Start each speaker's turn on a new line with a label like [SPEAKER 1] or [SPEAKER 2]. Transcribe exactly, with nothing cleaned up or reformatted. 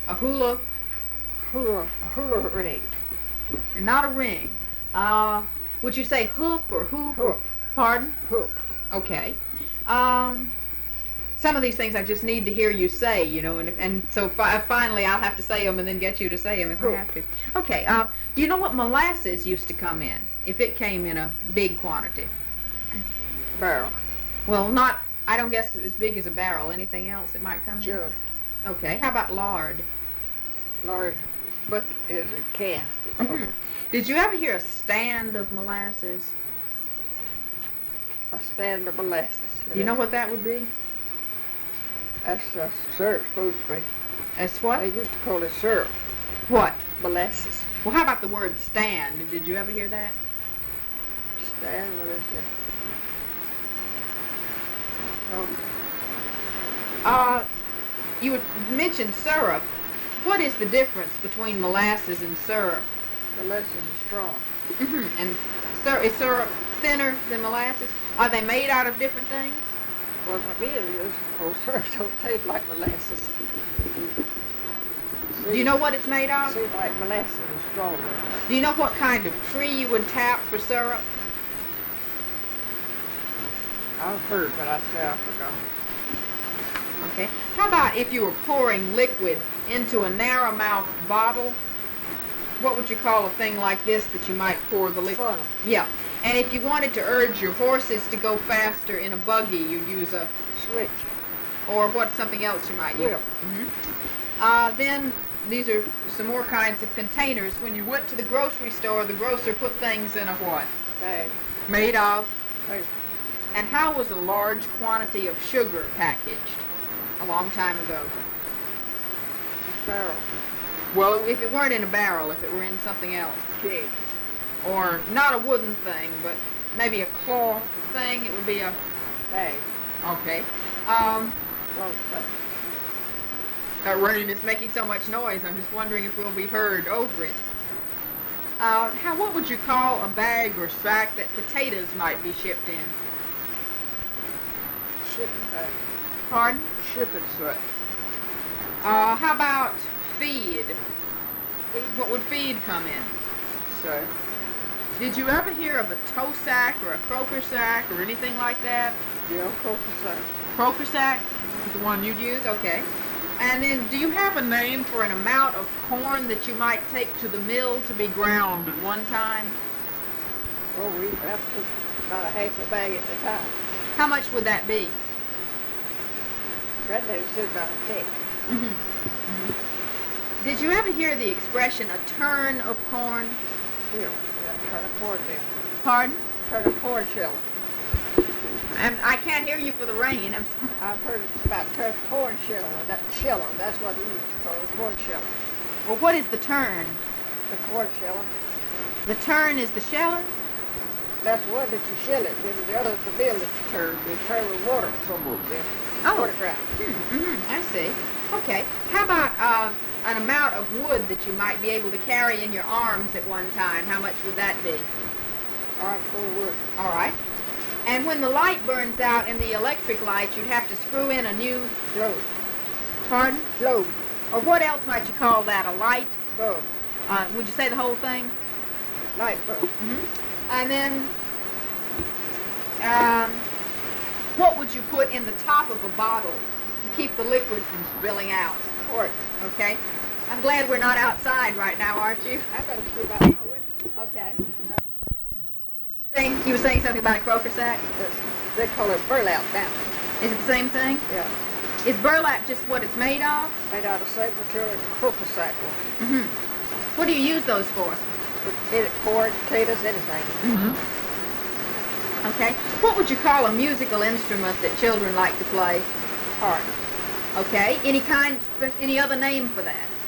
[SPEAKER 1] A hula,
[SPEAKER 2] Hula, hula ring.
[SPEAKER 1] and not a ring. Uh, would you say hoop or hoop? Or,
[SPEAKER 2] Hoop.
[SPEAKER 1] pardon?
[SPEAKER 2] Hoop.
[SPEAKER 1] Okay. Um, some of these things I just need to hear you say, you know, and if, and so fi- finally I'll have to say them and then get you to say them if
[SPEAKER 2] Hoop.
[SPEAKER 1] I have to. Okay. Uh, do you know what molasses used to come in if it came in a big quantity?
[SPEAKER 2] Barrel.
[SPEAKER 1] Well, not. I don't guess as big as a barrel. Anything else it might come in?
[SPEAKER 2] Jug.
[SPEAKER 1] Okay. How about lard?
[SPEAKER 2] Lard. But is a can.
[SPEAKER 1] Mhm. Did you ever hear a stand of molasses?
[SPEAKER 2] A stand of molasses.
[SPEAKER 1] Do you know what that would be?
[SPEAKER 2] That's uh, syrup supposed to be.
[SPEAKER 1] As
[SPEAKER 2] They
[SPEAKER 1] what?
[SPEAKER 2] used to call it syrup.
[SPEAKER 1] What?
[SPEAKER 2] Molasses.
[SPEAKER 1] Well, how about the word stand? Did you ever hear that?
[SPEAKER 2] Stand, what is it? Oh,
[SPEAKER 1] Uh, you would mention syrup. What is the difference between molasses and syrup?
[SPEAKER 2] molasses is strong.
[SPEAKER 1] hmm And sir, is syrup thinner than molasses? Are they made out of different things?
[SPEAKER 2] Well, the meal is, oh, syrup don't taste like molasses.
[SPEAKER 1] Do you know what it's made of?
[SPEAKER 2] Seems like molasses is stronger.
[SPEAKER 1] Do you know what kind of tree you would tap for syrup?
[SPEAKER 2] I've heard, but I say I forgot.
[SPEAKER 1] Okay. How about if you were pouring liquid into a narrow-mouthed bottle? What would you call a thing like this that you might pour the liquid?
[SPEAKER 2] Funnel.
[SPEAKER 1] Yeah. And if you wanted to urge your horses to go faster in a buggy, you'd use a,
[SPEAKER 2] Switch.
[SPEAKER 1] or what, something else you might use.
[SPEAKER 2] Wheel.
[SPEAKER 1] hmm Uh, then these are some more kinds of containers. When you went to the grocery store, the grocer put things in a what?
[SPEAKER 2] Bag.
[SPEAKER 1] Made of.
[SPEAKER 2] Paper.
[SPEAKER 1] And how was a large quantity of sugar packaged a long time ago?
[SPEAKER 2] Barrel.
[SPEAKER 1] Well, if it weren't in a barrel, if it were in something else.
[SPEAKER 2] Keg.
[SPEAKER 1] Or not a wooden thing, but maybe a claw thing, it would be a,
[SPEAKER 2] Bag.
[SPEAKER 1] okay. Um,
[SPEAKER 2] Close bag.
[SPEAKER 1] that rain is making so much noise, I'm just wondering if we'll be heard over it. Uh, how, what would you call a bag or sack that potatoes might be shipped in?
[SPEAKER 2] Shipping bag.
[SPEAKER 1] Pardon?
[SPEAKER 2] Shipping sack.
[SPEAKER 1] Uh, how about feed? What would feed come in?
[SPEAKER 2] So,
[SPEAKER 1] Did you ever hear of a tow sack or a croaker sack or anything like that?
[SPEAKER 2] yeah, cocoa sack.
[SPEAKER 1] Croaker sack is the one you'd use? Okay. And then do you have a name for an amount of corn that you might take to the mill to be ground at one time?
[SPEAKER 2] Oh, we have to about a half a bag at a time.
[SPEAKER 1] How much would that be?
[SPEAKER 2] Granddaddy said about a peck.
[SPEAKER 1] Did you ever hear the expression a turn of corn?
[SPEAKER 2] Yeah, yeah, turn a corn down.
[SPEAKER 1] Pardon?
[SPEAKER 2] Turn a corn shell.
[SPEAKER 1] I'm, I can't hear you for the rain. I'm sorry.
[SPEAKER 2] I've heard about turn a corn shell, and that sheller, that's what he used to call a corn sheller.
[SPEAKER 1] Well, what is the turn?
[SPEAKER 2] The corn sheller.
[SPEAKER 1] The turn is the sheller?
[SPEAKER 2] That's one that you shell it, then the other is the mill that you turn. You turn with water somewhere then.
[SPEAKER 1] Oh.
[SPEAKER 2] Water ground.
[SPEAKER 1] Hmm, mm-hmm, I see. Okay. How about uh, an amount of wood that you might be able to carry in your arms at one time? How much would that be?
[SPEAKER 2] Arm full of wood.
[SPEAKER 1] All right. And when the light burns out in the electric light, you'd have to screw in a new,
[SPEAKER 2] Globe.
[SPEAKER 1] pardon?
[SPEAKER 2] Globe.
[SPEAKER 1] Or what else might you call that? A light?
[SPEAKER 2] Bulb.
[SPEAKER 1] Uh, would you say the whole thing?
[SPEAKER 2] Light bulb.
[SPEAKER 1] Mm-hmm. And then, um, what would you put in the top of a bottle to keep the liquid from spilling out?
[SPEAKER 2] Cork.
[SPEAKER 1] Okay. I'm glad we're not outside right now, aren't you?
[SPEAKER 2] I gotta see about my window.
[SPEAKER 1] Okay. Saying, you were saying something about a croaker sack?
[SPEAKER 2] That's- They call it burlap now.
[SPEAKER 1] Is it the same thing?
[SPEAKER 2] Yeah.
[SPEAKER 1] Is burlap just what it's made of?
[SPEAKER 2] Made out of the same material as a croaker sack was.
[SPEAKER 1] Mm-hmm. What do you use those for?
[SPEAKER 2] In it, corn, potatoes, anything.
[SPEAKER 1] Mm-hmm. Okay. What would you call a musical instrument that children like to play?
[SPEAKER 2] Hard.
[SPEAKER 1] Okay. Any kind, any other name for that?